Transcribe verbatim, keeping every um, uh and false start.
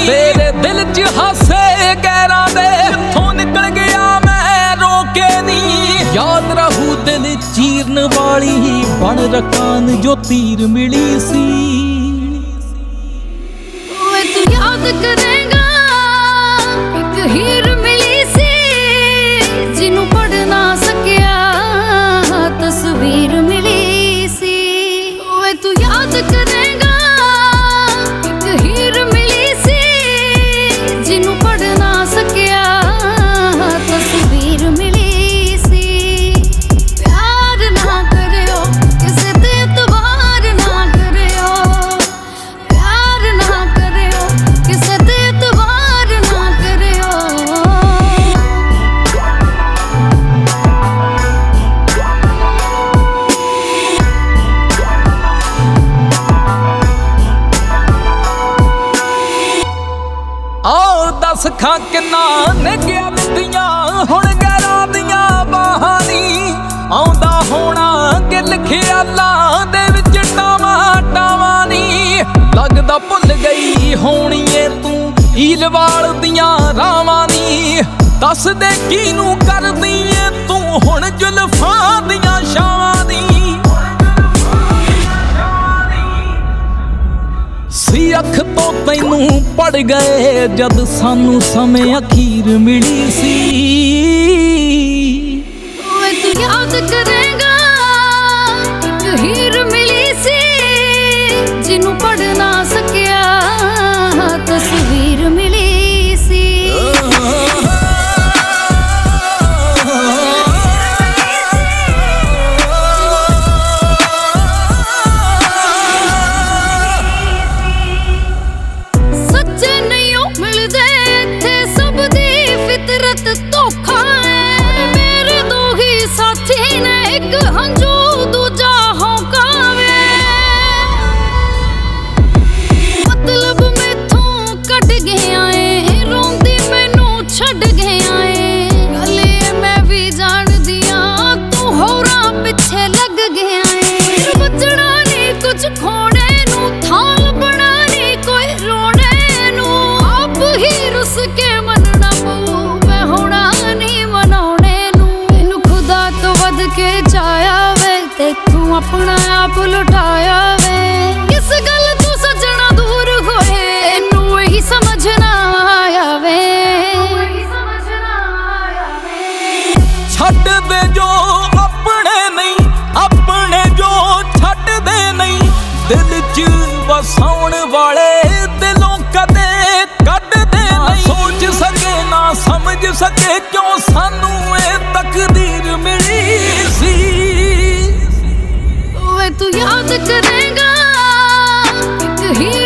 तेरे दिल च हासे गैरां दे इत्थों निकल गया मैं रोके नी। याद रहू दिल चीरन वाली बन रकान जो तीर मिली सी। तू याद करेगा एक हीर मिली सी जिन्हों पढ़ ना सकिया तस्वीर मिली सी। ओए तू याद करेगा एक हीर मिली सी जिन्हों पढ़ ना सकिया तस्वीर मिली सी। प्यार ना करियो किसे ते एतबार ना करियो, प्यार ना करियो किसे ते एतबार ना करियो। आओ दस खां किन्ना निग्या दित्तियां हुण गैरां दियां बाहां नी। आउंदा होना गिल ख्यालां दे विच टावां टावां नी। लगदा भुल गई होनी ऐ तू हीलवाल दियां रावां नी। दस दे किनू करदी ऐ तू हुण जुल्फां दियां छावां नी। सी अख तो तैनू पड़ गए जद सानू समय अखीर मिली सी। ओए तू याद करेगा एक हीर मिली सी जिन्हों पढ़ ना सकिया तस्वीर मिली सी। सच्चे नहीं ओ मिलदे इत्थे सब दी फितरत धोखा है। मेरे दो ही साथी ने एक हंजू दूजा होका वे। मतलब मैथों कट गया है रोंदी मैनू छड़ गया है। गले मैं भी जान दिया तू होरां पिछे लग गया है। बचना नहीं कुछ खोने नू थाल बना नहीं कोई रोने नू। आप ही रुस के मनना पऊ मैं होना नहीं मनाने नू। मैनू खुदा तो वध के चाया वे ते तू अपना आप लुटाया वे। किस गल तू सजना दूर होए एनू ही समझ ना आया वे। छड्ड दे जो अपने नहीं अपने जो छड्ड दे नहीं। दिल च वसाउण वाले दिलों कदे कद दे नहीं। सोच सके ना समझ सके क्यों सानू ए तकदीर मिली सी। ओए तू याद करेगा एक हीर